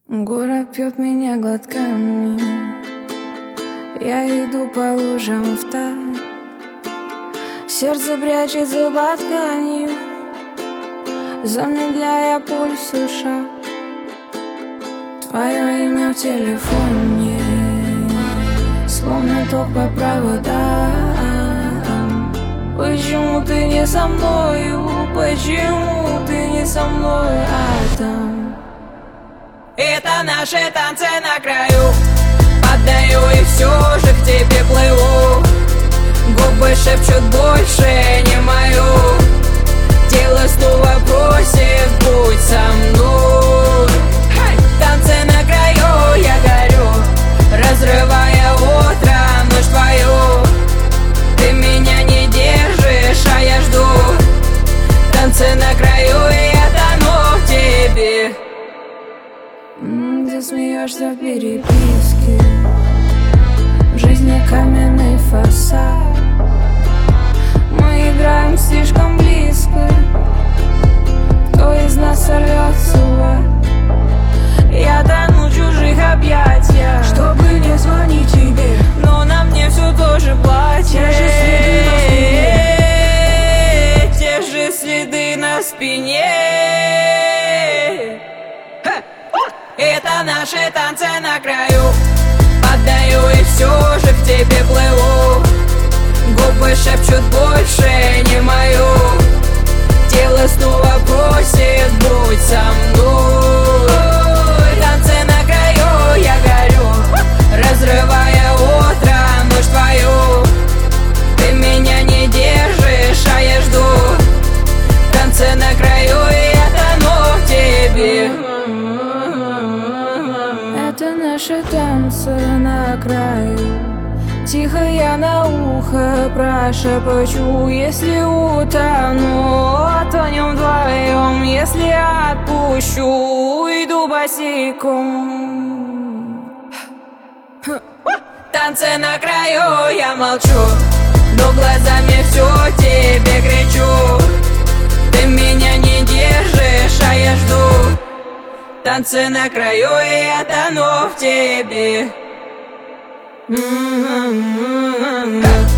Город пьет меня глотками, я иду по лужам в таль. Сердце прячется под тканью, замедляя пульс и шаг. Твое имя в телефоне, словно ток по проводам. Почему ты не со мною? Почему ты не со мной, а там? Это наши танцы на краю. Отдаю и все же к тебе плыву. Губы шепчут больше не мою. Тело снова просит, будь со мной. Танцы на краю, я горю, разрывая утро, ночь твою. Ты меня не держишь, а я жду. Танцы на краю, и я тону в тебе. Ты смеешься в переписке, в жизни каменный фасад. Мы играем слишком близко, кто из нас сорвется в ад? Я тону в чужих объятиях, чтобы не звонить тебе, но на мне все тоже платье. Те же следы на спине. Это наши танцы на краю. Отдаю и все же к тебе плыву. Губы шепчут больше не мою. Тело снова просит, будь со мной. Танцы на краю, я горю, разрывая утро, ночь твою. Ты меня не держишь, а я жду. Танцы на краю, и я тону в тебе. Это наши танцы на краю. Тихо я на ухо прошепочу. Если утону, тонем вдвоем. Если отпущу, уйду босиком. Танцы на краю, я молчу, но глазами все тебе кричу. Ты меня не держишь, а я жду. Танцы на краю, и я тону в тебе.